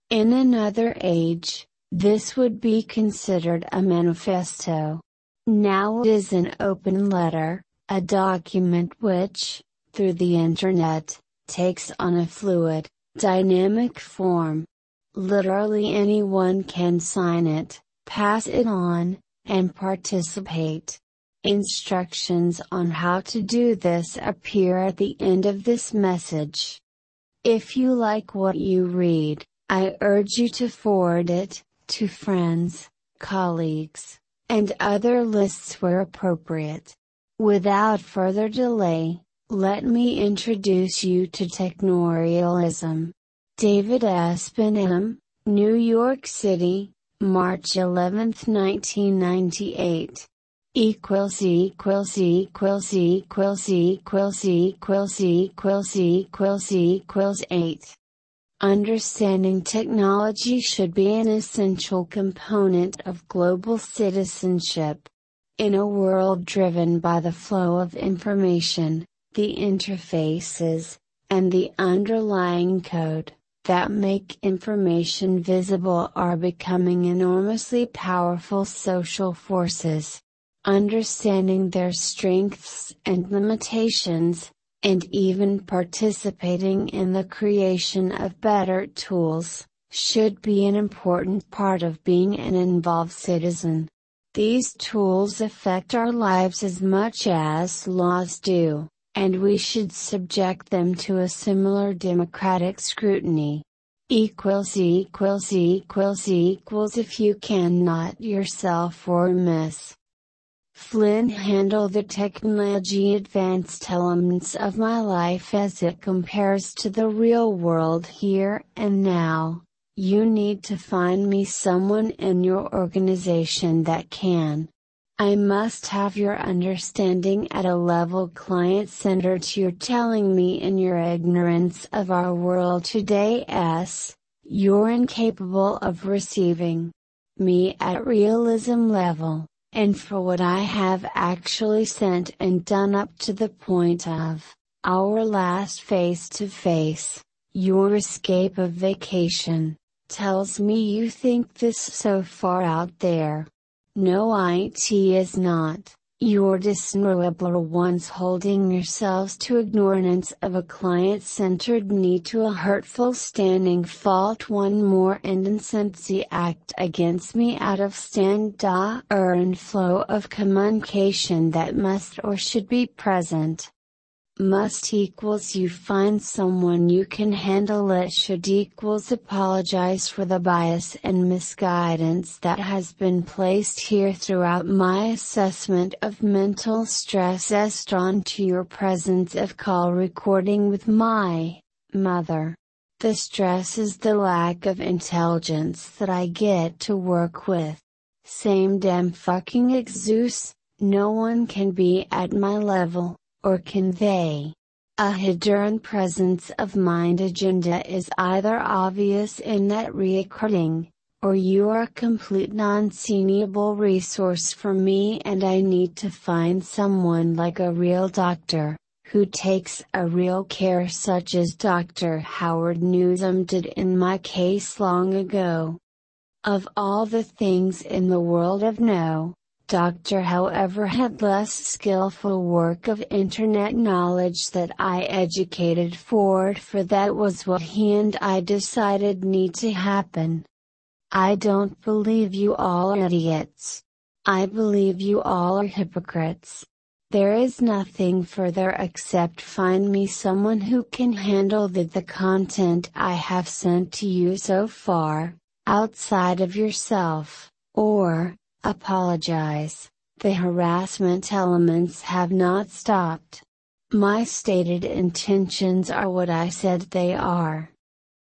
In another age, this would be considered a manifesto. Now it is an open letter, a document which, through the internet, takes on a fluid, dynamic form. Literally anyone can sign it, pass it on, and participate. Instructions on how to do this appear at the end of this message. If you like what you read, I urge you to forward it to friends, colleagues, and other lists where appropriate. Without further delay, let me introduce you to Technorialism. David S. Benham, New York City, March 11, 1998. Equals 8. Understanding technology should be an essential component of global citizenship. In a world driven by the flow of information, the interfaces, and the underlying code that make information visible are becoming enormously powerful social forces. Understanding their strengths and limitations, and even participating in the creation of better tools, should be an important part of being an involved citizen. These tools affect our lives as much as laws do, and we should subject them to a similar democratic scrutiny. If you cannot yourself or miss. Flynn handle the technology advanced elements of my life as it compares to the real world here and now. You need to find me someone in your organization that can. I must have your understanding at a level client-centered. You're telling me in your ignorance of our world today you're incapable of receiving me at realism level. And for what I have actually sent and done up to the point of our last face-to-face, your escape of vacation, tells me you think this so far out there. No, it is not. You're dishonorable ones holding yourselves to ignorance of a client-centered need to a hurtful standing fault. One more indecency act against me out of standard and flow of communication that must or should be present. Must equals you find someone you can handle it. Should equals apologize for the bias and misguidance that has been placed here throughout my assessment of mental stress as drawn to your presence of call recording with my mother. The stress is the lack of intelligence that I get to work with. Same damn fucking excuse, no one can be at my level, or convey a hidden presence of mind. Agenda is either obvious in that recording, or you are a complete non-seniable resource for me, and I need to find someone like a real doctor, who takes a real care, such as Dr. Howard Newsom did in my case long ago. Of all the things in the world of no, Doctor however had less skillful work of internet knowledge that I educated for that was what he and I decided need to happen. I don't believe you all are idiots. I believe you all are hypocrites. There is nothing further except find me someone who can handle the content I have sent to you so far, outside of yourself, or apologize. The harassment elements have not stopped. My stated intentions are what I said they are.